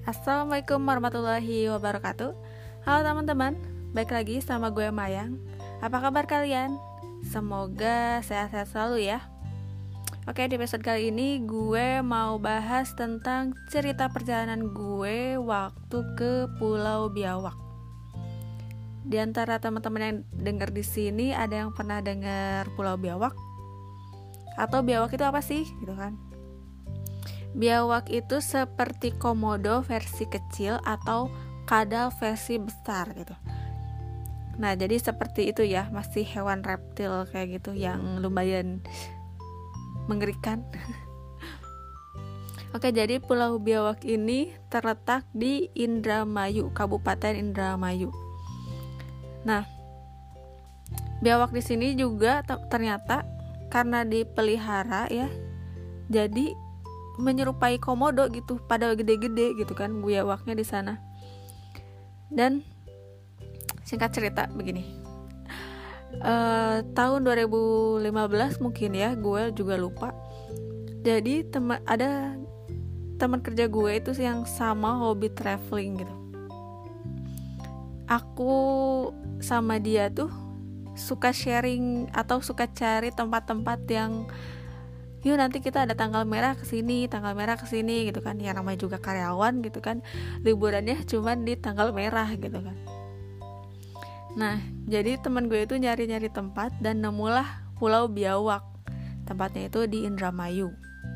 Assalamualaikum warahmatullahi wabarakatuh. Halo teman-teman, baik lagi sama gue Mayang. Apa kabar kalian? Semoga sehat-sehat selalu ya. Oke, di episode kali ini gue mau bahas tentang cerita perjalanan gue waktu ke Pulau Biawak. Di antara teman-teman yang dengar di sini, ada yang pernah dengar Pulau Biawak? Atau Biawak itu apa sih? Gitu kan. Biawak itu seperti komodo versi kecil atau kadal versi besar gitu. Nah, jadi seperti itu ya, masih hewan reptil kayak gitu yang lumayan mengerikan. Oke, jadi Pulau Biawak ini terletak di Indramayu, Kabupaten Indramayu. Nah, biawak di sini juga ternyata karena dipelihara ya, jadi menyerupai komodo gitu, pada gede-gede gitu kan biawaknya di sana. Dan singkat cerita begini, tahun 2015 mungkin ya, gue juga lupa. Jadi ada teman kerja gue itu yang sama hobi traveling gitu. Aku sama dia tuh suka sharing atau suka cari tempat-tempat yang yuk nanti kita ada tanggal merah kesini gitu kan. Ya namanya juga karyawan gitu kan, liburannya cuman di tanggal merah gitu kan. Nah, jadi teman gue itu nyari-nyari tempat dan nemulah Pulau Biawak. Tempatnya itu di Indramayu.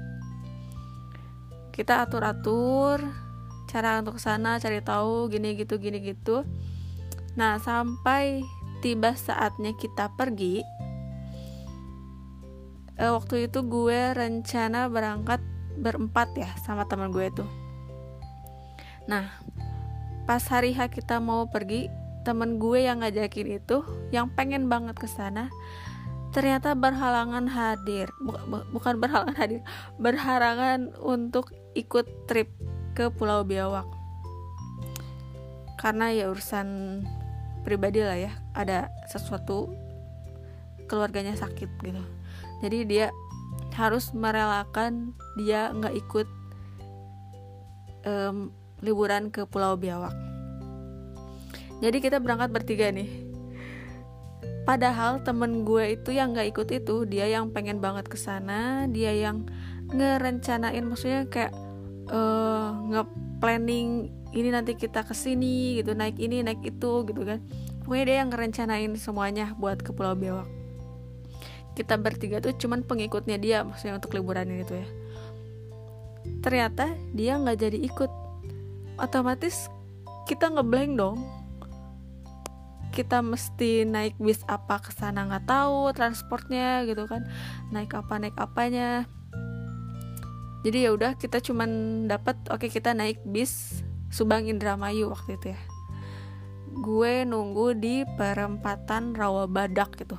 Kita atur-atur cara untuk kesana, cari tahu gini gitu. Nah, sampai tiba saatnya kita pergi. Waktu itu gue rencana berangkat berempat ya sama teman gue itu. Nah, pas hari H kita mau pergi, teman gue yang ngajakin itu, yang pengen banget ke sana, ternyata berhalangan hadir. Bukan berhalangan hadir, berhalangan untuk ikut trip ke Pulau Biawak. Karena ya urusan pribadi lah ya, ada sesuatu keluarganya sakit gitu. Jadi dia harus merelakan dia nggak ikut liburan ke Pulau Biawak. Jadi kita berangkat bertiga nih. Padahal temen gue itu yang nggak ikut itu, dia yang pengen banget kesana, dia yang ngerencanain, maksudnya kayak nge-planning ini nanti kita kesini gitu, naik ini naik itu gitu kan. Pokoknya dia yang ngerencanain semuanya buat ke Pulau Biawak. Kita bertiga tuh cuman pengikutnya dia, maksudnya untuk liburan ini tuh ya. Ternyata dia nggak jadi ikut. Otomatis kita ngeblank dong. Kita mesti naik bis apa kesana nggak tahu, transportnya gitu kan. Naik apanya. Jadi ya udah kita cuman dapat kita naik bis Subang Indramayu waktu itu ya. Gue nunggu di perempatan Rawabadak gitu.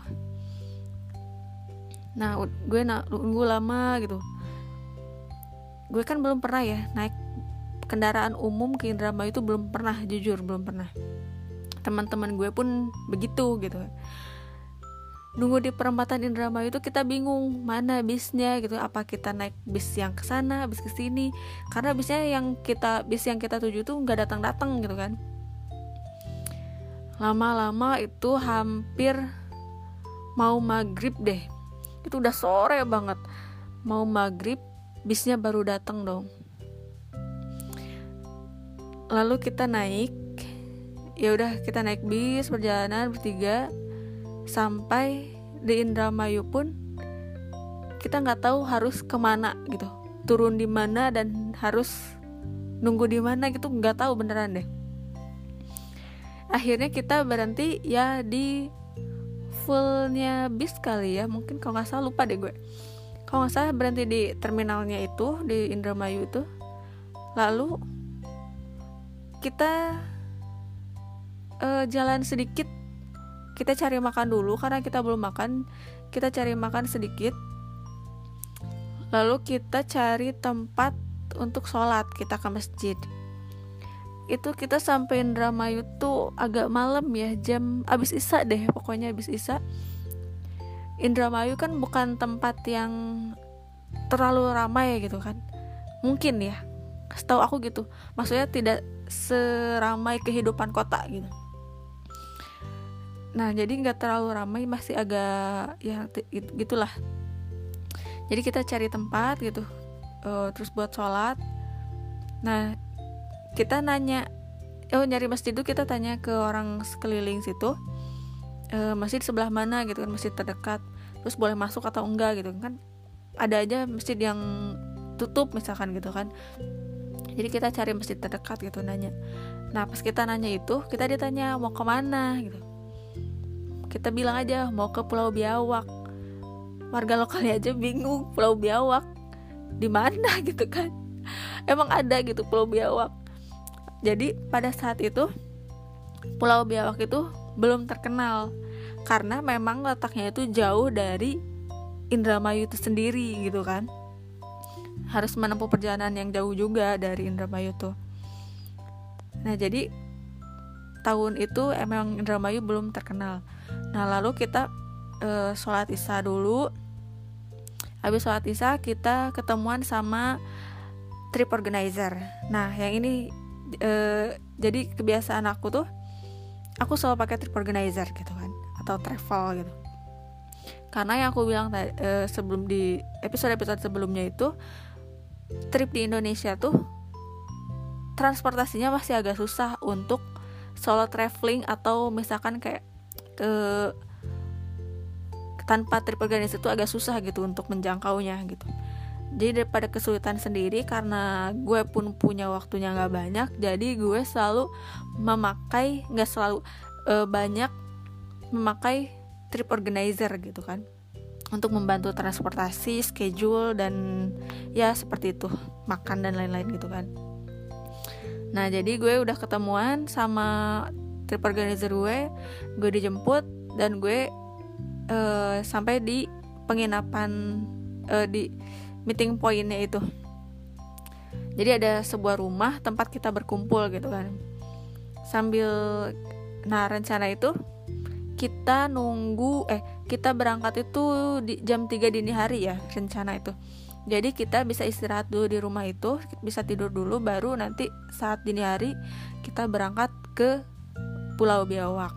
Nah, gue nunggu lama gitu. Gue kan belum pernah ya naik kendaraan umum ke Indramayu itu, belum pernah, jujur belum pernah. Teman-teman gue pun begitu gitu. Nunggu di perempatan Indramayu itu kita bingung mana bisnya gitu. Apa kita naik bis yang kesana, bis kesini? Karena bis yang kita tuju tuh nggak datang gitu kan. Lama-lama itu hampir mau maghrib deh. Itu udah sore banget, mau maghrib, bisnya baru datang dong. Lalu kita naik, ya udah kita naik bis perjalanan bertiga sampai di Indramayu pun kita nggak tahu harus kemana gitu, turun di mana dan harus nunggu di mana gitu, nggak tahu beneran deh. Akhirnya kita berhenti ya di fullnya bis kali ya, mungkin kalau nggak salah, lupa deh gue. Kalau nggak salah berhenti di terminalnya itu di Indramayu itu. Lalu kita jalan sedikit, kita cari makan dulu karena kita belum makan. Kita cari makan sedikit, lalu kita cari tempat untuk sholat, kita ke masjid. Itu kita sampai Indramayu tuh agak malam ya, jam abis isya deh, pokoknya abis isya. Indramayu kan bukan tempat yang terlalu ramai gitu kan, mungkin ya, setahu aku gitu. Maksudnya tidak seramai kehidupan kota gitu. Nah jadi nggak terlalu ramai, masih agak ya gitulah. Jadi kita cari tempat gitu, terus buat sholat. Nah kita nanya, nyari masjid itu kita tanya ke orang sekeliling situ, masjid sebelah mana gitu kan, masjid terdekat, terus boleh masuk atau enggak gitu kan. Ada aja masjid yang tutup misalkan gitu kan. Jadi kita cari masjid terdekat gitu, nanya. Nah pas kita nanya itu, kita ditanya mau kemana gitu. Kita bilang aja mau ke Pulau Biawak. Warga lokalnya aja bingung, Pulau Biawak di mana gitu kan. Emang ada gitu Pulau Biawak. Jadi pada saat itu Pulau Biawak itu belum terkenal, karena memang letaknya itu jauh dari Indramayu itu sendiri gitu kan. Harus menempuh perjalanan yang jauh juga dari Indramayu tuh. Nah jadi tahun itu emang Indramayu belum terkenal. Nah lalu kita sholat isya dulu. Habis sholat isya kita ketemuan sama trip organizer. Nah yang ini jadi kebiasaan aku tuh, aku selalu pakai trip organizer gitu kan, atau travel gitu. Karena yang aku bilang sebelum di episode sebelumnya itu, trip di Indonesia tuh transportasinya masih agak susah untuk solo traveling, atau misalkan kayak tanpa trip organizer itu agak susah gitu untuk menjangkaunya gitu. Jadi daripada kesulitan sendiri, karena gue pun punya waktunya gak banyak, jadi gue selalu memakai, gak selalu banyak memakai trip organizer gitu kan, untuk membantu transportasi, schedule, dan ya seperti itu, makan dan lain-lain gitu kan. Nah jadi gue udah ketemuan sama trip organizer gue dijemput, dan gue sampai di penginapan, di meeting pointnya itu. Jadi ada sebuah rumah tempat kita berkumpul gitu kan. Rencana itu kita kita berangkat itu di jam 3 dini hari ya rencana itu. Jadi kita bisa istirahat dulu di rumah itu, bisa tidur dulu, baru nanti saat dini hari kita berangkat ke Pulau Biawak.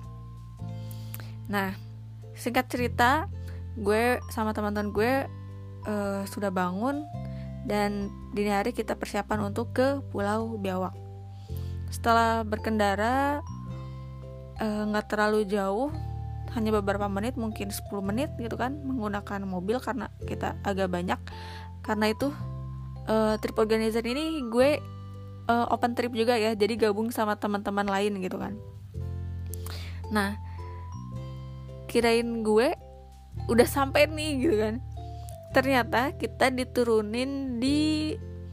Nah, singkat cerita, gue sama teman-teman gue sudah bangun, dan dini hari kita persiapan untuk ke Pulau Biawak. Setelah berkendara gak terlalu jauh, hanya beberapa menit, mungkin 10 menit gitu kan, menggunakan mobil karena kita agak banyak. Karena itu trip organizer ini gue open trip juga ya, jadi gabung sama teman-teman lain gitu kan. Nah kirain gue udah sampai nih gitu kan, ternyata kita diturunin di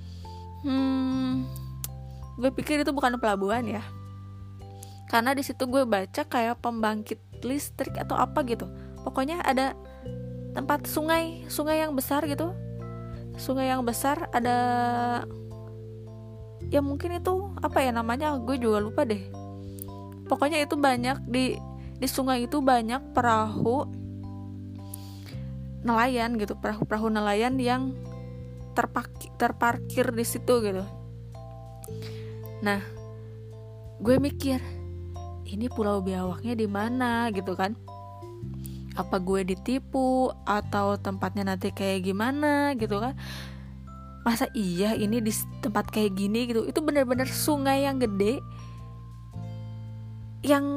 gue pikir itu bukan pelabuhan ya, karena di situ gue baca kayak pembangkit listrik atau apa gitu. Pokoknya ada tempat sungai yang besar gitu, sungai yang besar, ada ya mungkin itu apa ya namanya, gue juga lupa deh. Pokoknya itu banyak di sungai itu banyak perahu nelayan gitu, perahu nelayan yang terparkir di situ gitu. Nah, gue mikir, ini Pulau Biawaknya di mana gitu kan? Apa gue ditipu atau tempatnya nanti kayak gimana gitu kan? Masa iya ini di tempat kayak gini gitu? Itu benar-benar sungai yang gede, yang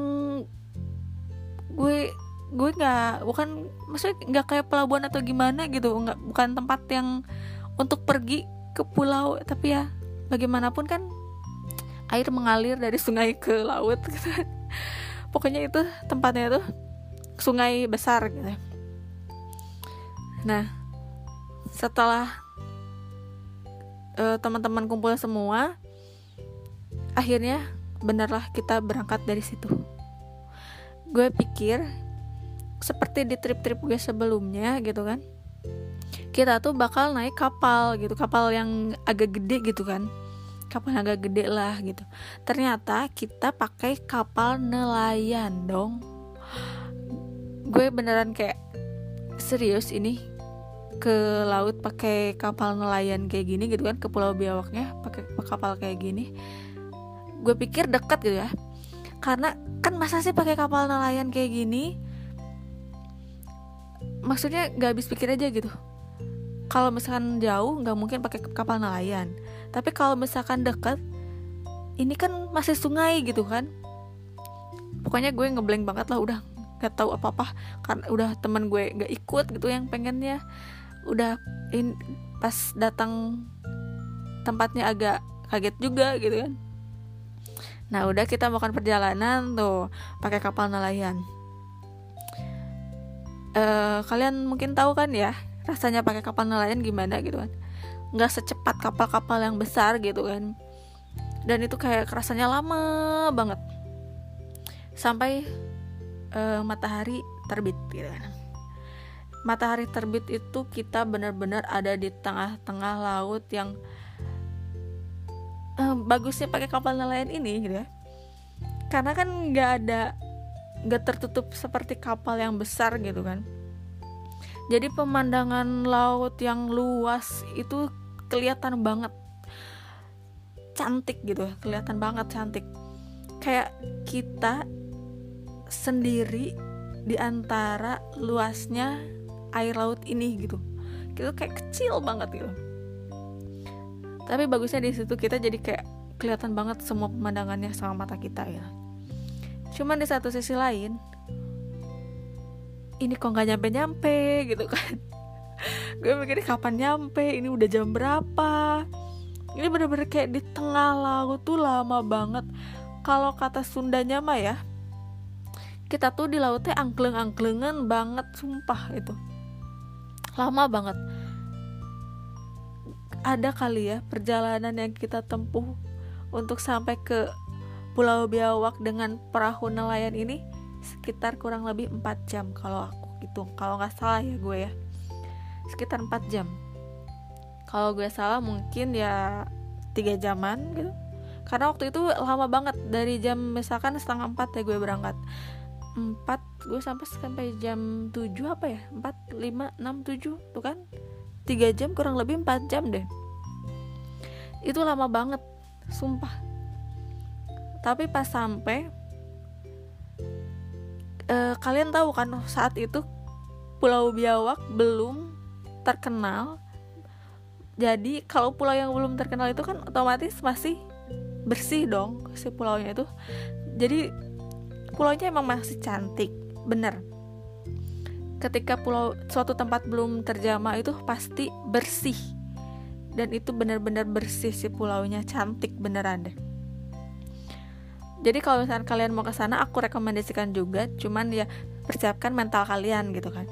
gue maksudnya nggak kayak pelabuhan atau gimana gitu, bukan tempat yang untuk pergi ke pulau, tapi ya bagaimanapun kan air mengalir dari sungai ke laut gitu. Pokoknya itu tempatnya tuh sungai besar gitu. Nah setelah teman-teman kumpul semua, akhirnya benarlah kita berangkat dari situ. Gue pikir seperti di trip-trip gue sebelumnya gitu kan, kita tuh bakal naik kapal gitu, kapal yang agak gede gitu kan, kapal yang agak gede lah gitu. Ternyata kita pakai kapal nelayan dong. Gue beneran kayak serius ini ke laut pakai kapal nelayan kayak gini gitu kan, ke Pulau Biawaknya pakai kapal kayak gini. Gue pikir dekat gitu ya, karena kan masa sih pakai kapal nelayan kayak gini, maksudnya gak habis pikir aja gitu. Kalau misalkan jauh nggak mungkin pakai kapal nelayan, tapi kalau misalkan dekat, ini kan masih sungai gitu kan. Pokoknya gue ngeblank banget lah, udah nggak tahu apa-apa, karena udah teman gue nggak ikut gitu yang pengennya. Udah pas datang tempatnya agak kaget juga gitu kan. Nah udah kita melakukan perjalanan tuh pakai kapal nelayan. Kalian mungkin tahu kan ya rasanya pakai kapal nelayan gimana gitu kan. Nggak secepat kapal-kapal yang besar gitu kan. Dan itu kayak rasanya lama banget sampai matahari terbit gitu kan. Matahari terbit itu kita benar-benar ada di tengah-tengah laut yang bagusnya pakai kapal nelayan ini gitu ya. Karena kan nggak tertutup seperti kapal yang besar gitu kan. Jadi pemandangan laut yang luas itu kelihatan banget cantik gitu, kelihatan banget cantik. Kayak kita sendiri di antara luasnya air laut ini gitu. Gitu kayak kecil banget gitu. Tapi bagusnya di situ kita jadi kayak kelihatan banget semua pemandangannya sama mata kita ya. Cuman di satu sisi lain, ini kok gak nyampe-nyampe gitu kan. Gue mikirnya kapan nyampe, ini udah jam berapa. Ini bener-bener kayak di tengah laut tuh lama banget. Kalau kata Sundanya mah ya, kita tuh di lautnya angkleng-angklengan banget, sumpah itu. Lama banget. Ada kali ya perjalanan yang kita tempuh untuk sampai ke Pulau Biawak dengan perahu nelayan ini sekitar kurang lebih 4 jam kalau aku hitung, kalau gak salah ya gue ya, sekitar 4 jam. Kalau gue salah mungkin ya 3 jaman gitu, karena waktu itu lama banget. Dari jam misalkan 3:30 ya gue berangkat 4, gue sampai jam 7 apa ya, 4, 5, 6, 7 tuh kan 3 jam kurang lebih 4 jam deh. Itu lama banget sumpah. Tapi pas sampai kalian tahu kan saat itu Pulau Biawak belum terkenal. Jadi kalau pulau yang belum terkenal itu kan otomatis masih bersih dong si pulaunya itu. Jadi pulaunya emang masih cantik, bener. Ketika suatu tempat belum terjamah itu pasti bersih. Dan itu benar-benar bersih si pulaunya, cantik beneran deh. Jadi kalau misalnya kalian mau ke sana, aku rekomendasikan juga. Cuman ya persiapkan mental kalian gitu kan.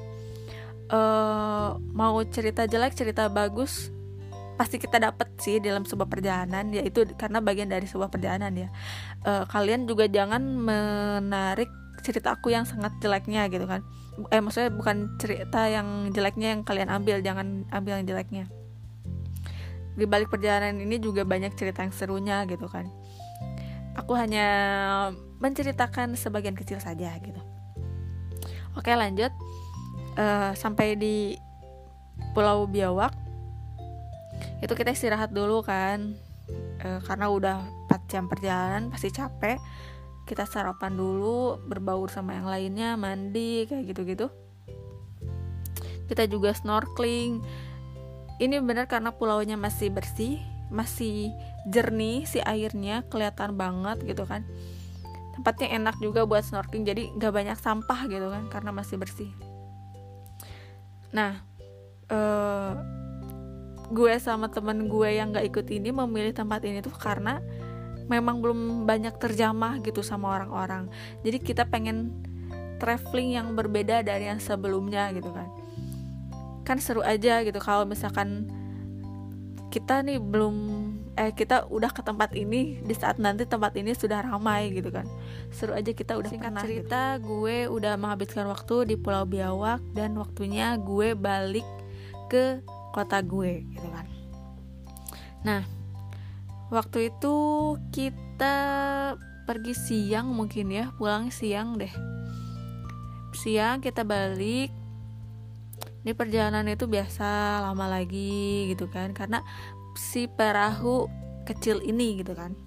Mau cerita jelek, cerita bagus, pasti kita dapet sih dalam sebuah perjalanan. Ya itu karena bagian dari sebuah perjalanan ya. Kalian juga jangan menarik cerita aku yang sangat jeleknya gitu kan. Maksudnya bukan cerita yang jeleknya yang kalian ambil, jangan ambil yang jeleknya. Di balik perjalanan ini juga banyak cerita yang serunya gitu kan. Aku hanya menceritakan sebagian kecil saja gitu. Oke lanjut. Sampai di Pulau Biawak itu kita istirahat dulu kan. Karena udah 4 jam perjalanan pasti capek. Kita sarapan dulu, berbaur sama yang lainnya, mandi kayak gitu-gitu. Kita juga snorkeling. Ini benar karena pulaunya masih bersih, masih jernih si airnya, kelihatan banget gitu kan. Tempatnya enak juga buat snorkeling, jadi gak banyak sampah gitu kan, karena masih bersih. Nah, gue sama temen gue yang gak ikut ini memilih tempat ini tuh karena memang belum banyak terjamah gitu sama orang-orang. Jadi kita pengen traveling yang berbeda dari yang sebelumnya gitu kan seru aja gitu kalau misalkan kita nih kita udah ke tempat ini di saat nanti tempat ini sudah ramai gitu kan. Seru aja kita udah pernah cerita gitu. Gue udah menghabiskan waktu di Pulau Biawak dan waktunya gue balik ke kota gue gitu kan. Nah, waktu itu kita pergi siang mungkin ya, pulang siang deh. Siang kita balik. Di perjalanan itu biasa lama lagi gitu kan, karena si perahu kecil ini gitu kan.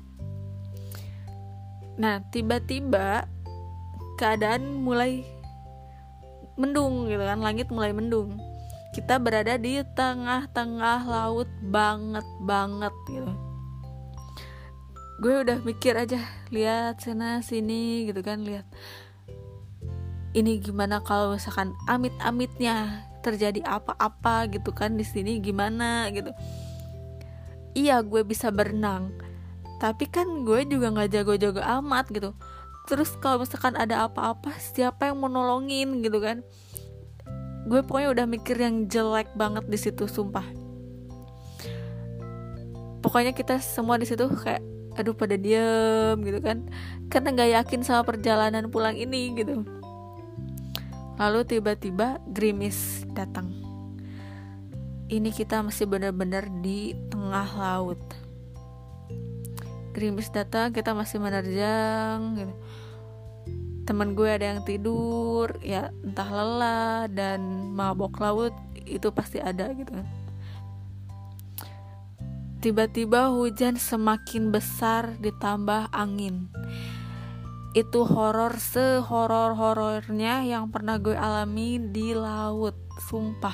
Nah tiba-tiba keadaan mulai mendung gitu kan, langit mulai mendung. Kita berada di tengah-tengah laut banget gitu. Gue udah mikir aja, lihat sana sini gitu kan, lihat ini gimana kalau misalkan amit-amitnya terjadi apa-apa gitu kan di sini, gimana gitu. Iya gue bisa berenang, tapi kan gue juga nggak jago-jago amat gitu. Terus kalau misalkan ada apa-apa, siapa yang mau nolongin gitu kan. Gue pokoknya udah mikir yang jelek banget di situ, sumpah. Pokoknya kita semua di situ kayak aduh pada diem gitu kan, karena nggak yakin sama perjalanan pulang ini gitu. Lalu tiba-tiba gerimis datang. Ini kita masih benar-benar di tengah laut. Gerimis datang, kita masih menerjang gitu. Teman gue ada yang tidur, ya entah lelah dan mabok laut, itu pasti ada gitu kan. Tiba-tiba hujan semakin besar ditambah angin. Itu horor sehoror-horornya yang pernah gue alami di laut, sumpah.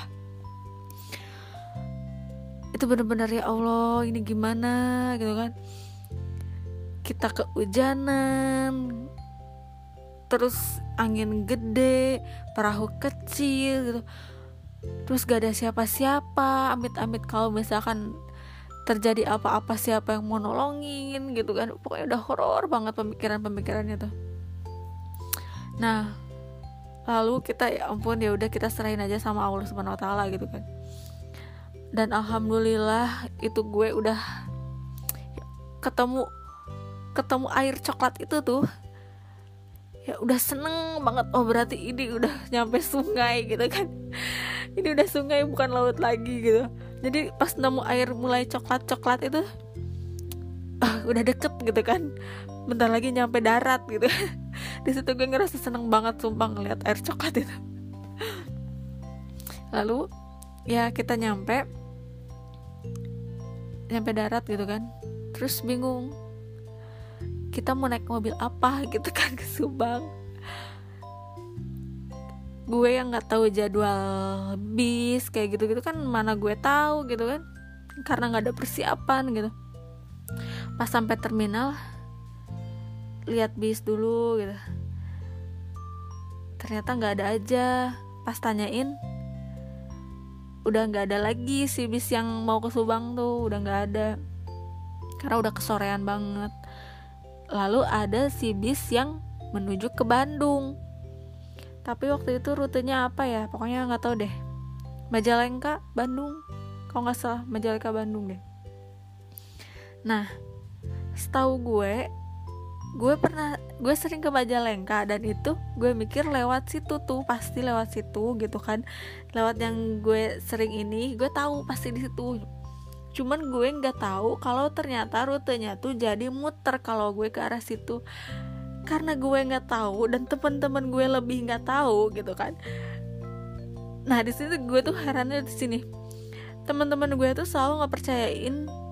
Itu benar-benar ya Allah, ini gimana gitu kan. Kita kehujanan, terus angin gede, perahu kecil gitu. Terus gak ada siapa-siapa, amit-amit kalau misalkan terjadi apa-apa siapa yang mau nolongin gitu kan. Pokoknya udah horor banget pemikiran-pemikirannya tuh. Nah lalu kita ya ampun, ya udah kita serahin aja sama Allah Subhanahu Wa Taala gitu kan. Dan alhamdulillah itu gue udah ketemu air coklat itu tuh, ya udah seneng banget. Oh berarti ini udah nyampe sungai gitu kan. Ini udah sungai bukan laut lagi gitu. Jadi pas nemu air mulai coklat itu udah deket gitu kan, bentar lagi nyampe darat gitu. Di situ gue ngerasa seneng banget sumpah ngeliat air coklat itu. Lalu ya kita nyampe darat gitu kan. Terus bingung, kita mau naik mobil apa gitu kan ke Subang. Gue yang nggak tahu jadwal bis kayak gitu kan, mana gue tahu gitu kan, karena nggak ada persiapan gitu. Pas sampai terminal lihat bis dulu gitu, ternyata nggak ada aja. Pas tanyain udah nggak ada lagi si bis yang mau ke Subang tuh, udah nggak ada karena udah kesorean banget. Lalu ada si bis yang menuju ke Bandung, tapi waktu itu rutenya apa ya, pokoknya nggak tahu deh. Majalengka Bandung, kalau nggak salah Majalengka Bandung deh. Nah setahu gue sering ke Majalengka, dan itu gue mikir lewat situ tuh, pasti lewat situ gitu kan. Lewat yang gue sering ini, gue tahu pasti di situ. Cuman gue nggak tahu kalau ternyata rutenya tuh jadi muter kalau gue ke arah situ. Karena gue nggak tahu dan teman-teman gue lebih nggak tahu gitu kan. Nah di sini gue tuh herannya di sini, teman-teman gue tuh selalu nggak percayain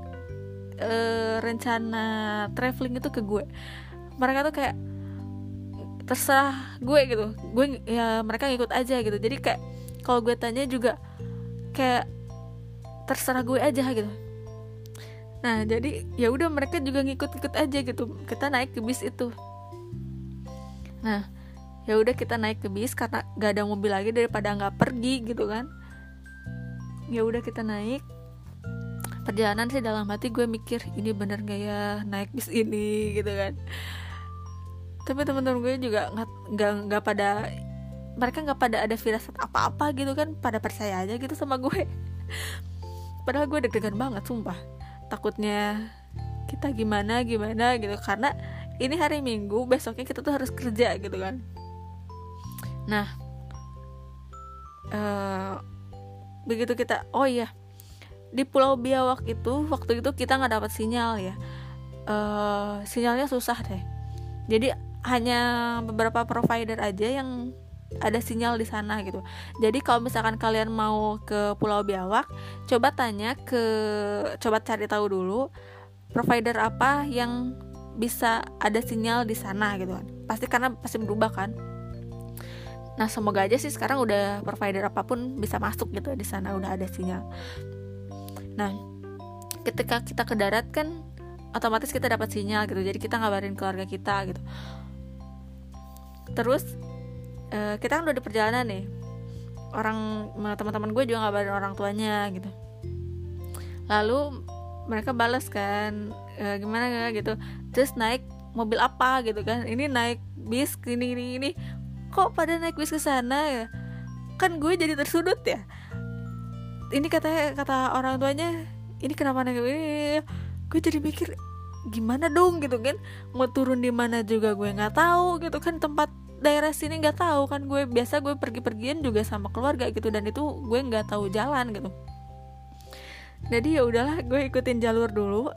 rencana traveling itu ke gue. Mereka tuh kayak terserah gue gitu, gue ya mereka ngikut aja gitu. Jadi kayak kalau gue tanya juga kayak terserah gue aja gitu. Nah jadi ya udah mereka juga ngikut aja gitu. Kita naik ke bis itu. Nah, ya udah kita naik ke bis karena gak ada mobil lagi daripada nggak pergi gitu kan. Ya udah kita naik. Perjalanan sih dalam hati gue mikir ini bener gak ya naik bis ini gitu kan. Tapi teman-teman gue juga nggak pada, mereka nggak pada ada firasat apa-apa gitu kan, pada percaya aja gitu sama gue. Padahal gue deg-degan banget sumpah. Takutnya kita gimana gitu, karena ini hari Minggu, besoknya kita tuh harus kerja gitu kan. Nah begitu kita, oh iya, di Pulau Biawak itu waktu itu kita nggak dapat sinyal ya. Sinyalnya susah deh. Jadi hanya beberapa provider aja yang ada sinyal di sana gitu. Jadi kalau misalkan kalian mau ke Pulau Biawak, coba cari tahu dulu provider apa yang bisa ada sinyal di sana gitu kan. Karena pasti berubah kan. Nah, semoga aja sih sekarang udah provider apapun bisa masuk gitu di sana, udah ada sinyal. Nah, ketika kita ke darat kan otomatis kita dapat sinyal gitu. Jadi kita ngabarin keluarga kita gitu. Terus kita kan udah di perjalanan nih. Teman-teman gue juga ngabarin orang tuanya gitu. Lalu mereka balas kan, gimana gitu. Terus naik mobil apa gitu kan. Ini naik bis ini. Kok pada naik bis ke sana ya? Kan gue jadi tersudut ya. Ini kata orang tuanya, ini kenapa naik ini? Gue jadi mikir gimana dong gitu kan. Mau turun di mana juga gue nggak tahu gitu kan, tempat daerah sini nggak tahu kan. Gue pergi-pergian juga sama keluarga gitu, dan itu gue nggak tahu jalan gitu. Jadi ya udahlah, gue ikutin jalur dulu.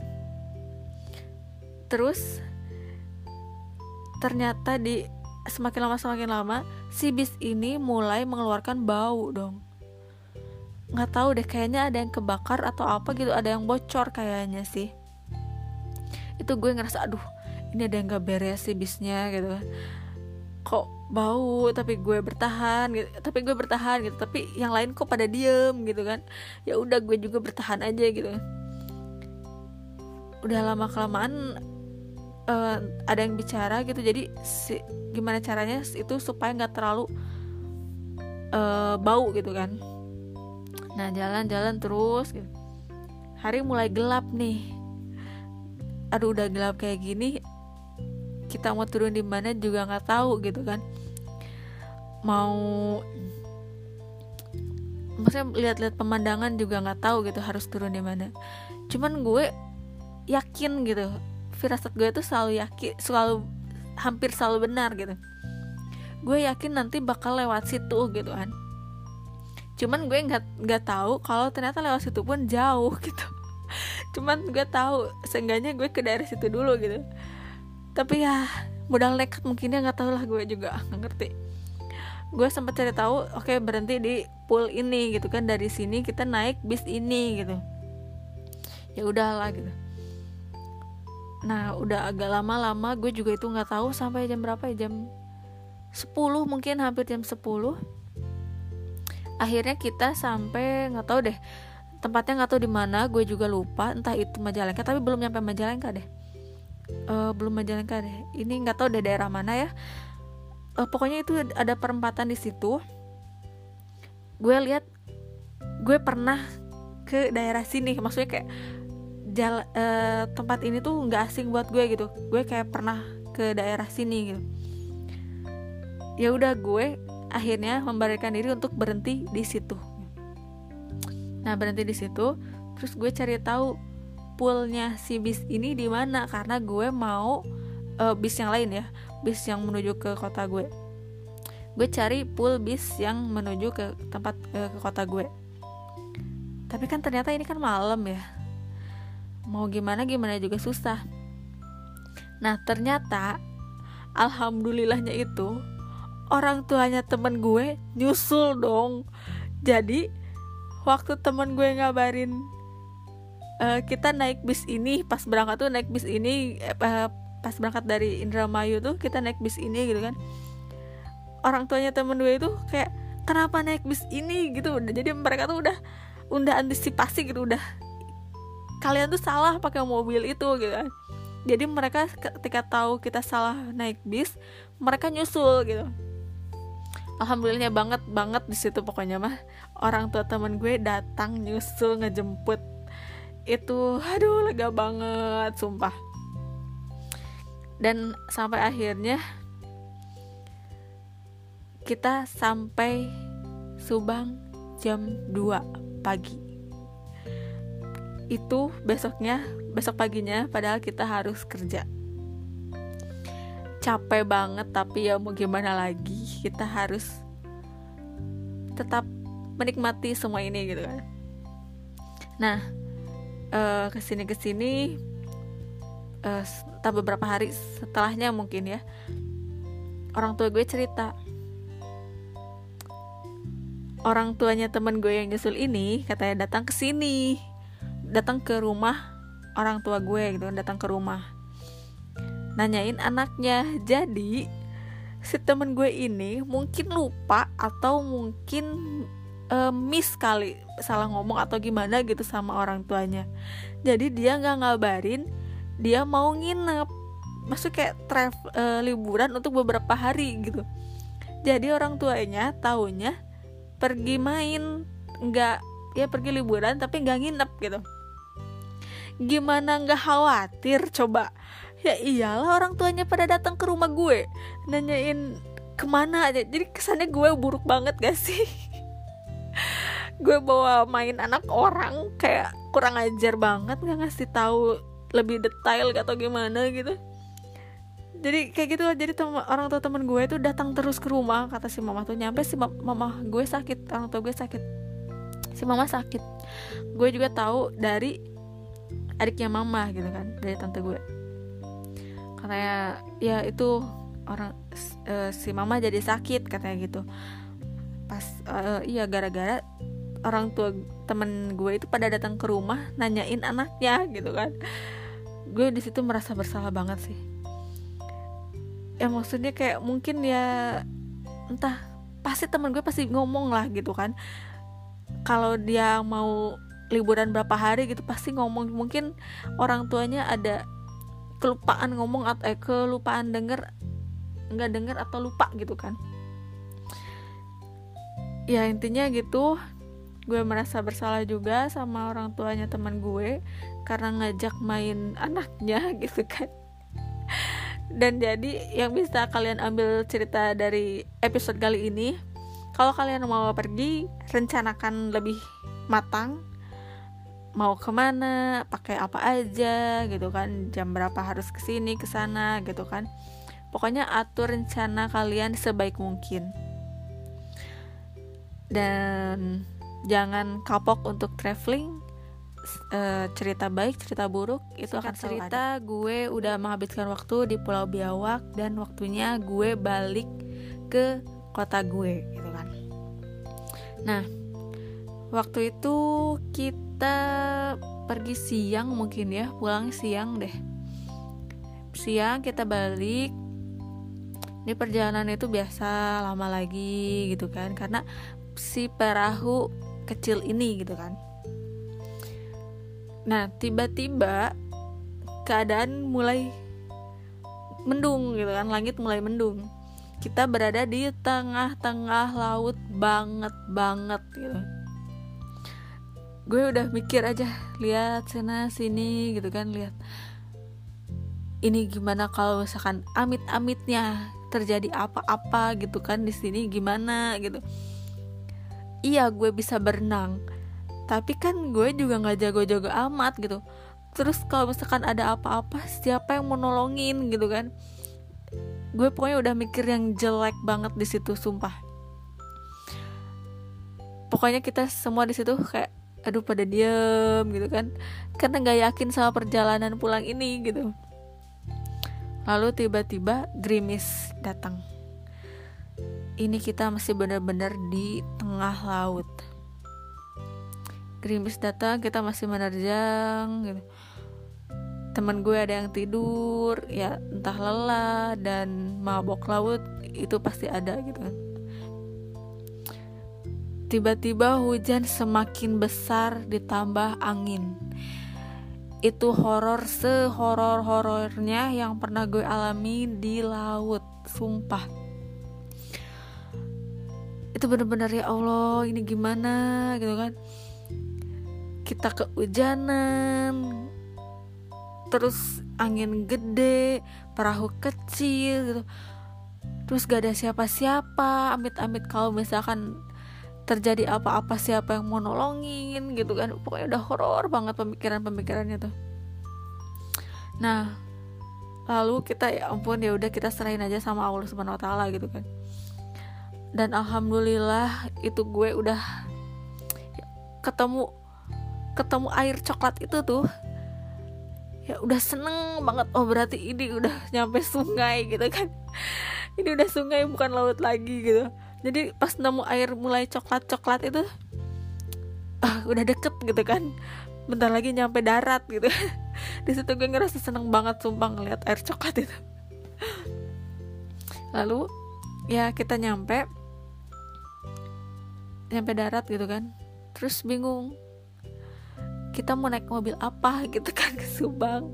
Terus ternyata semakin lama si bis ini mulai mengeluarkan bau dong. Nggak tahu deh, kayaknya ada yang kebakar atau apa gitu, ada yang bocor kayaknya sih. Itu gue ngerasa aduh, ini ada yang nggak beres sih bisnya gitu. Kok bau tapi gue bertahan gitu, tapi yang lain kok pada diem gitu kan. Ya udah, gue juga bertahan aja gitu. Udah lama kelamaan ada yang bicara gitu. Jadi gimana caranya itu supaya nggak terlalu bau gitu kan. Nah, jalan terus gitu. Hari mulai gelap nih. Aduh, udah gelap kayak gini, kita mau turun di mana juga nggak tahu gitu kan. Maksudnya lihat-lihat pemandangan juga nggak tahu gitu harus turun di mana. Cuman gue yakin gitu, firasat gue tuh hampir selalu benar gitu. Gue yakin nanti bakal lewat situ gitu kan. Cuman gue nggak tahu kalau ternyata lewat situ pun jauh gitu. Cuman gue tahu seenggaknya gue ke daerah situ dulu gitu. Tapi ya modal nekat mungkinnya, nggak tahu lah, gue juga nggak ngerti. Gue sempat cari tahu, oke, berhenti di pool ini gitu kan, dari sini kita naik bis ini gitu. Ya udahlah gitu. Nah, udah agak lama gue juga itu nggak tahu sampai jam berapa ya, jam 10 mungkin, hampir jam 10. Akhirnya kita sampai, nggak tahu deh tempatnya, nggak tahu di mana, gue juga lupa, entah itu Majalengka, tapi belum nyampe Majalengka deh. Belum Majalengka deh. Ini nggak tahu deh daerah mana ya. Pokoknya itu ada perempatan di situ. Gue lihat, gue pernah ke daerah sini, maksudnya kayak tempat ini tuh nggak asing buat gue gitu. Gue kayak pernah ke daerah sini gitu. Ya udah, gue akhirnya memberanikan diri untuk berhenti di situ. Nah, berhenti di situ, terus gue cari tahu poolnya si bis ini di mana, karena gue mau bis yang lain ya, bis yang menuju ke kota gue. Gue cari pool bis yang menuju ke tempat ke kota gue. Tapi kan ternyata ini kan malam ya, mau gimana juga susah. Nah, ternyata alhamdulillahnya itu orang tuanya temen gue nyusul dong. Jadi waktu temen gue ngabarin kita naik bis ini, pas berangkat tuh naik bis ini, pas berangkat dari Indramayu tuh kita naik bis ini gitu kan. Orang tuanya temen gue itu kayak, kenapa naik bis ini gitu. Jadi mereka tuh udah antisipasi gitu, udah, kalian tuh salah pakai mobil itu gitu kan. Jadi mereka ketika tahu kita salah naik bis, mereka nyusul gitu. Alhamdulillahnya banget di situ pokoknya mah. Orang tua teman gue datang nyusul ngejemput. Itu aduh lega banget sumpah. Dan sampai akhirnya kita sampai Subang jam 2 pagi. Itu besok paginya padahal kita harus kerja. Capek banget, tapi ya mau gimana lagi, kita harus tetap menikmati semua ini gitu kan. Nah, kesini entah beberapa hari setelahnya mungkin ya, orang tua gue cerita, orang tuanya temen gue yang nyusul ini katanya datang ke sini, datang ke rumah orang tua gue gitu, datang ke rumah nanyain anaknya. Jadi si temen gue ini mungkin lupa atau mungkin miss kali, salah ngomong atau gimana gitu sama orang tuanya. Jadi dia nggak ngabarin dia mau nginep, maksud kayak liburan untuk beberapa hari gitu. Jadi orang tuanya taunya pergi main, nggak, ya pergi liburan tapi nggak nginep gitu. Gimana nggak khawatir coba? Ya iyalah, orang tuanya pada datang ke rumah gue nanyain kemana aja. Jadi kesannya gue buruk banget gak sih? Gue bawa main anak orang, kayak kurang ajar banget, nggak ngasih tahu lebih detail atau gimana gitu. Jadi kayak gitu. Jadi orang tua temen gue tuh datang terus ke rumah, kata si mama tuh. Nyampe si mama gue sakit, orang tua gue sakit, si mama sakit. Gue juga tahu dari adiknya mama gitu kan, dari tante gue. Karena ya itu orang si mama jadi sakit katanya gitu. Pas iya gara-gara orang tua temen gue itu pada datang ke rumah nanyain anaknya gitu kan. Gue di situ merasa bersalah banget sih. Ya maksudnya kayak mungkin ya entah, pasti temen gue pasti ngomong lah gitu kan. Kalau dia mau liburan berapa hari gitu pasti ngomong. Mungkin orang tuanya ada kelupaan ngomong atau kelupaan nggak denger atau lupa gitu kan. Ya intinya gitu, gue merasa bersalah juga sama orang tuanya teman gue karena ngajak main anaknya gitu kan. Dan jadi yang bisa kalian ambil cerita dari episode kali ini, kalau kalian mau pergi, rencanakan lebih matang, mau kemana, pakai apa aja gitu kan, jam berapa harus kesini kesana gitu kan. Pokoknya atur rencana kalian sebaik mungkin. Dan jangan kapok untuk traveling. Cerita baik, cerita buruk itu akan cerita. Gue udah menghabiskan waktu di Pulau Biawak dan waktunya gue balik ke kota gue gitu kan. Nah, waktu itu kita pergi siang mungkin ya, pulang siang deh. Siang kita balik. Di perjalanan itu biasa lama lagi gitu kan, karena si perahu kecil ini gitu kan. Nah tiba-tiba keadaan mulai mendung gitu kan, langit mulai mendung. Kita berada di tengah-tengah laut banget gitu. Gue udah mikir aja, lihat sana sini gitu kan, lihat ini gimana kalau misalkan amit-amitnya terjadi apa-apa gitu kan di sini, gimana gitu. Iya gue bisa berenang, tapi kan gue juga nggak jago-jago amat gitu. Terus kalau misalkan ada apa-apa, siapa yang mau nolongin gitu kan. Gue pokoknya udah mikir yang jelek banget di situ, sumpah. Pokoknya kita semua di situ kayak aduh pada diem gitu kan, karena nggak yakin sama perjalanan pulang ini gitu. Lalu tiba-tiba gerimis datang. Ini kita masih benar-benar di tengah laut. Gerimis datang, kita masih menerjang gitu. Teman gue ada yang tidur, ya entah lelah dan mabok laut, itu pasti ada gitu kan. Tiba-tiba hujan semakin besar ditambah angin. Itu horor sehoror-horornya yang pernah gue alami di laut, sumpah. Itu benar-benar ya Allah, ini gimana gitu kan. Kita kehujanan, terus angin gede, perahu kecil gitu. Terus gak ada siapa-siapa, amit-amit kalau misalkan terjadi apa-apa siapa yang mau nolongin gitu kan. Pokoknya udah horor banget pemikirannya tuh. Nah, lalu kita ya ampun, ya udah kita serahin aja sama Allah Subhanahu wa taala gitu kan. Dan alhamdulillah itu gue udah ketemu air coklat itu tuh. Ya udah seneng banget. Oh berarti ini udah nyampe sungai gitu kan. Ini udah sungai bukan laut lagi gitu. Jadi pas nemu air mulai coklat itu udah deket gitu kan, bentar lagi nyampe darat gitu. Di situ gue ngerasa seneng banget sumpah ngeliat air coklat itu. Lalu ya kita nyampe darat gitu kan, terus bingung kita mau naik mobil apa gitu kan ke Subang.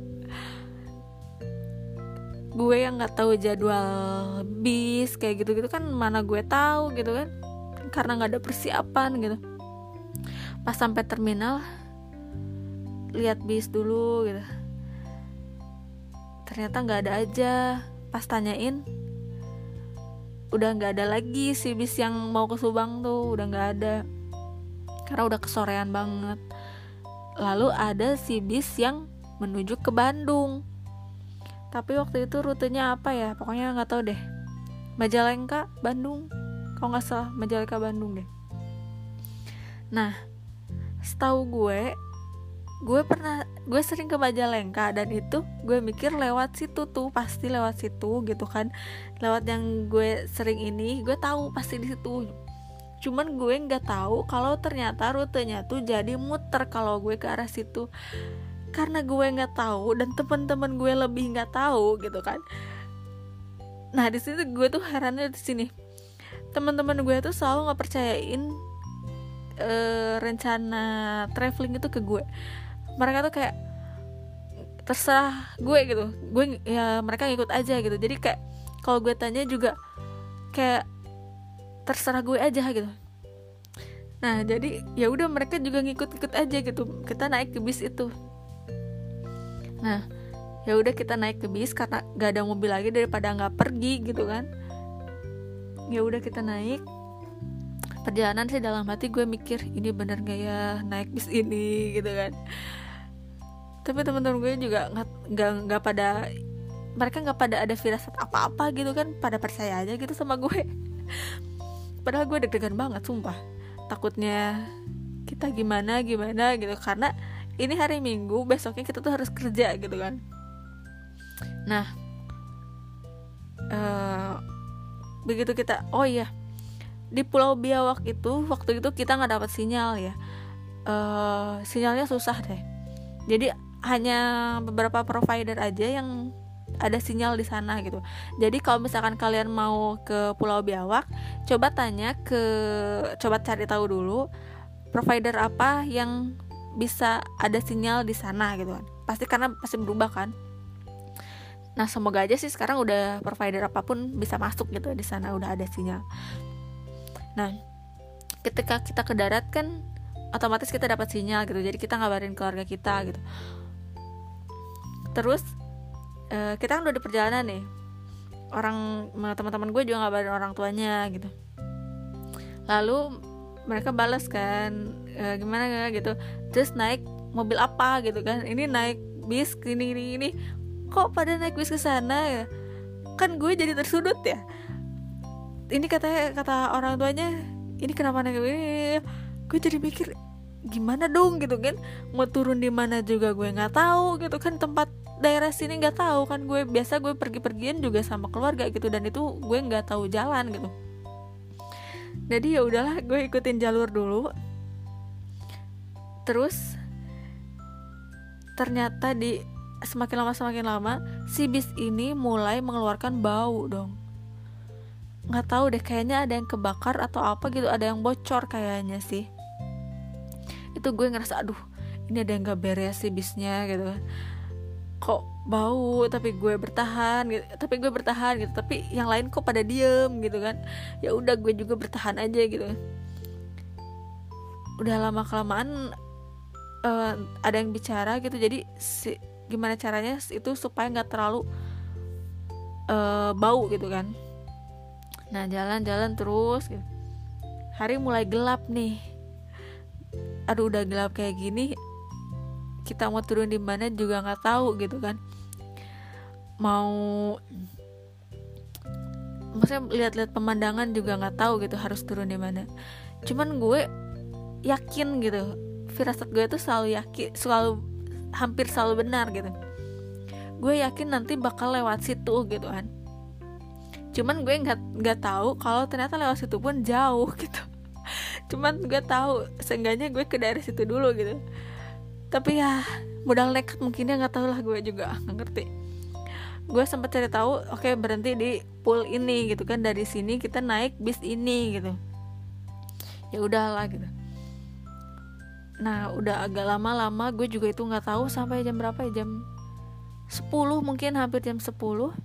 Gue yang nggak tahu jadwal bis kayak gitu kan, mana gue tahu gitu kan, karena nggak ada persiapan gitu. Pas sampai terminal lihat bis dulu gitu, ternyata nggak ada aja. Pas tanyain udah nggak ada lagi si bis yang mau ke Subang tuh, udah nggak ada karena udah kesorean banget. Lalu ada si bis yang menuju ke Bandung, tapi waktu itu rutenya apa ya, pokoknya nggak tahu deh, Majalengka Bandung kalau nggak salah, Majalengka Bandung deh. Nah setahu gue sering ke Majalengka, dan itu gue mikir lewat situ tuh, pasti lewat situ gitu kan, lewat yang gue sering ini, gue tahu pasti di situ. Cuman gue nggak tahu kalau ternyata rutenya tuh jadi muter kalau gue ke arah situ. Karena gue nggak tahu dan teman-teman gue lebih nggak tahu gitu kan. Nah di sini gue tuh herannya di sini, teman-teman gue tuh selalu nggak percayain rencana traveling itu ke gue. Mereka tuh kayak terserah gue gitu, gue ya mereka ngikut aja gitu. Jadi kayak kalau gue tanya juga kayak terserah gue aja gitu. Nah jadi ya udah mereka juga ngikut aja gitu. Kita naik ke bis itu. Nah ya udah kita naik ke bis karena gak ada mobil lagi daripada nggak pergi gitu kan. Ya udah kita naik. Perjalanan sih dalam hati gue mikir, ini bener gak ya naik bis ini gitu kan. Tapi teman-teman gue juga nggak pada, mereka nggak pada ada firasat apa-apa gitu kan, pada percaya aja gitu sama gue. Padahal gue deg-degan banget sumpah, takutnya kita gimana gitu, karena ini hari Minggu, besoknya kita tuh harus kerja gitu kan. Nah begitu kita, oh iya, di Pulau Biawak itu waktu itu kita nggak dapat sinyal ya, sinyalnya susah deh. Jadi hanya beberapa provider aja yang ada sinyal di sana gitu. Jadi kalau misalkan kalian mau ke Pulau Biawak, coba cari tahu dulu provider apa yang bisa ada sinyal di sana gitu kan. Karena pasti berubah kan. Nah semoga aja sih sekarang udah provider apapun bisa masuk gitu di sana, udah ada sinyal. Nah ketika kita ke darat kan otomatis kita dapat sinyal gitu, jadi kita ngabarin keluarga kita gitu. Terus kita kan udah di perjalanan nih, teman-teman gue juga ngabarin orang tuanya gitu. Lalu mereka balas kan, gimana gitu, terus naik mobil apa gitu kan, ini naik bis ini kok pada naik bis ke sana ya, kan gue jadi tersudut ya. Ini kata orang tuanya, ini kenapa naik ini, gue jadi mikir gimana dong gitu kan, mau turun di mana juga gue nggak tahu gitu kan, tempat daerah sini nggak tahu kan. Gue biasa gue pergi-pergian juga sama keluarga gitu, dan itu gue nggak tahu jalan gitu. Jadi ya udahlah, gue ikutin jalur dulu. Terus ternyata semakin lama si bis ini mulai mengeluarkan bau dong. Nggak tahu deh, kayaknya ada yang kebakar atau apa gitu, ada yang bocor kayaknya sih. Itu gue ngerasa aduh, ini ada yang nggak beres sih bisnya gitu kan. Kok bau tapi gue bertahan gitu, tapi yang lain kok pada diem gitu kan. Ya udah gue juga bertahan aja gitu. Udah lama kelamaan ada yang bicara gitu, jadi gimana caranya itu supaya nggak terlalu bau gitu kan. Nah jalan terus gitu. Hari mulai gelap nih. Aduh udah gelap kayak gini, kita mau turun di mana juga nggak tahu gitu kan. Maksudnya lihat-lihat pemandangan juga nggak tahu gitu harus turun di mana. Cuman gue yakin gitu, firasat gue tuh hampir selalu benar gitu. Gue yakin nanti bakal lewat situ gitu kan. Cuman gue nggak tahu kalau ternyata lewat situ pun jauh gitu. Cuman gue tahu seenggaknya gue ke daerah situ dulu gitu. Tapi ya modal nekat mungkinnya, nggak tahu lah, gue juga nggak ngerti. Gue sempat cari tahu, oke, berhenti di pool ini gitu kan, dari sini kita naik bis ini gitu. Ya udahlah gitu. Nah udah agak lama-lama gue juga itu nggak tahu sampai jam berapa ya, jam 10 mungkin, hampir jam 10.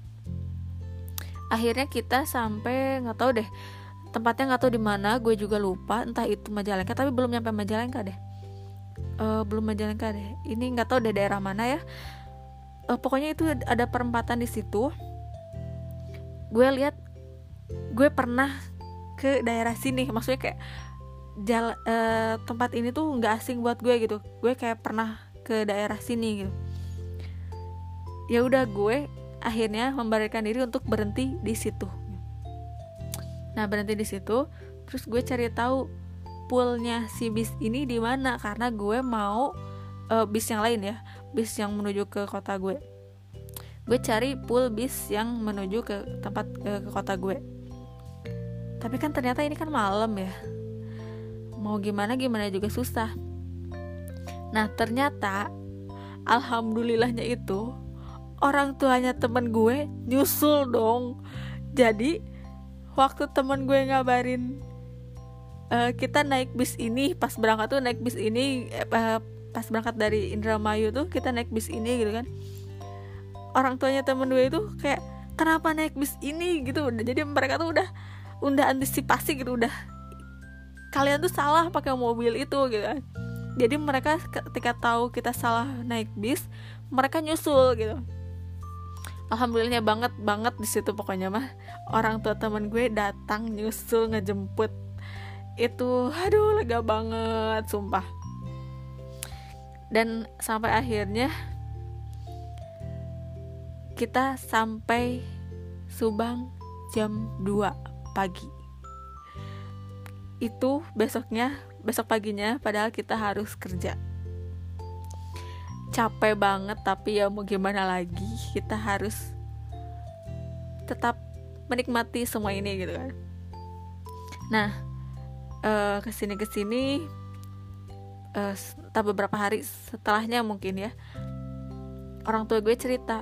Akhirnya kita sampai, nggak tahu deh tempatnya, nggak tahu di mana, gue juga lupa, entah itu Majalengka, tapi belum nyampe Majalengka deh. Belum Majalengka deh. Ini nggak tahu deh daerah mana ya. Pokoknya itu ada perempatan di situ. Gue lihat, gue pernah ke daerah sini, maksudnya kayak tempat ini tuh nggak asing buat gue gitu. Gue kayak pernah ke daerah sini gitu. Ya udah, gue akhirnya memberanikan diri untuk berhenti di situ. Nah berhenti di situ, terus gue cari tahu poolnya si bis ini di mana, karena gue mau bis yang lain ya, bis yang menuju ke kota gue. Gue cari pool bis yang menuju ke tempat ke kota gue. Tapi kan ternyata ini kan malam ya, mau gimana juga susah. Nah ternyata alhamdulillahnya itu orang tuanya temen gue nyusul dong. Jadi waktu temen gue ngabarin kita naik bis ini, pas berangkat tuh naik bis ini, pas berangkat dari Indramayu tuh kita naik bis ini gitu kan. Orang tuanya temen gue itu kayak, kenapa naik bis ini gitu. Jadi mereka tuh udah antisipasi gitu, udah, kalian tuh salah pakai mobil itu gitu kan. Jadi mereka ketika tahu kita salah naik bis, mereka nyusul gitu. Alhamdulillahnya banget di situ pokoknya mah. Orang tua teman gue datang nyusul ngejemput. Itu aduh lega banget sumpah. Dan sampai akhirnya kita sampai Subang jam 2 pagi. Itu besok paginya padahal kita harus kerja. Capek banget, tapi ya mau gimana lagi, kita harus tetap menikmati semua ini gitu kan. Nah kesini entah beberapa hari setelahnya mungkin ya, orang tua gue cerita,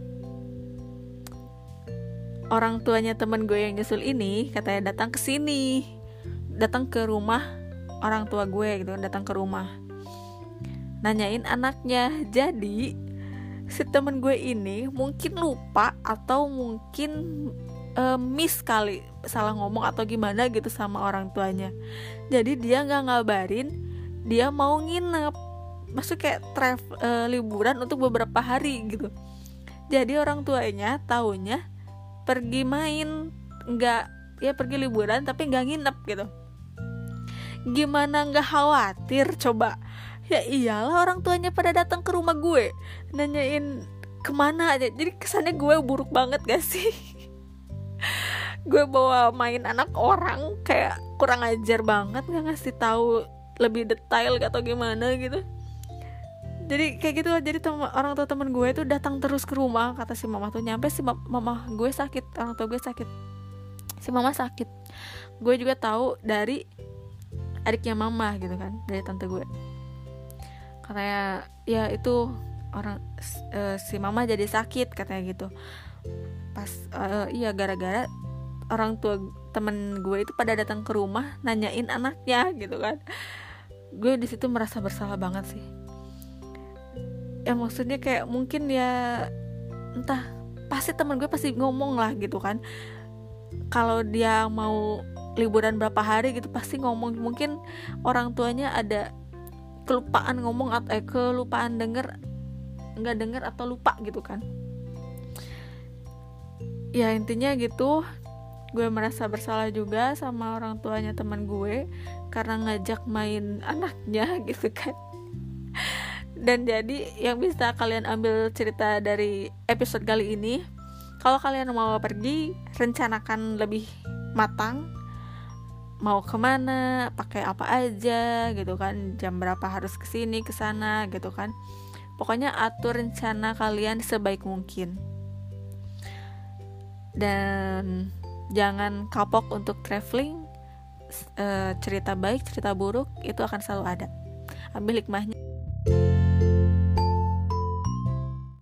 orang tuanya temen gue yang nyusul ini katanya datang ke rumah orang tua gue gitu, datang ke rumah nanyain anaknya. Jadi si temen gue ini mungkin lupa atau mungkin miss kali, salah ngomong atau gimana gitu sama orang tuanya. Jadi dia nggak ngabarin dia mau nginep, maksud kayak liburan untuk beberapa hari gitu. Jadi orang tuanya taunya pergi main, pergi liburan tapi nggak nginep gitu. Gimana nggak khawatir coba? Ya iyalah, orang tuanya pada datang ke rumah gue nanyain kemana aja. Jadi kesannya gue buruk banget gak sih? Gue bawa main anak orang, kayak kurang ajar banget, gak ngasih tahu lebih detail atau gimana gitu. Jadi kayak gitu. Jadi orang tua temen gue tuh datang terus ke rumah. Kata si mama tuh, nyampe si mama gue sakit, orang tua gue sakit, si mama sakit. Gue juga tahu dari adiknya mama gitu kan, dari tante gue. Katanya ya itu si mama jadi sakit katanya gitu. Pas iya gara-gara orang tua temen gue itu pada datang ke rumah nanyain anaknya gitu kan. Gue di situ merasa bersalah banget sih. Ya maksudnya kayak mungkin ya entah, pasti temen gue pasti ngomong lah gitu kan. Kalau dia mau liburan berapa hari gitu pasti ngomong. Mungkin orang tuanya ada kelupaan ngomong atau kelupaan nggak denger atau lupa gitu kan. Ya intinya gitu, gue merasa bersalah juga sama orang tuanya teman gue karena ngajak main anaknya gitu kan. Dan jadi yang bisa kalian ambil cerita dari episode kali ini, kalau kalian mau pergi, rencanakan lebih matang, mau kemana, pakai apa aja gitu kan, jam berapa harus kesini kesana gitu kan. Pokoknya atur rencana kalian sebaik mungkin. Dan jangan kapok untuk traveling. Cerita baik, cerita buruk itu akan selalu ada. Ambil hikmahnya.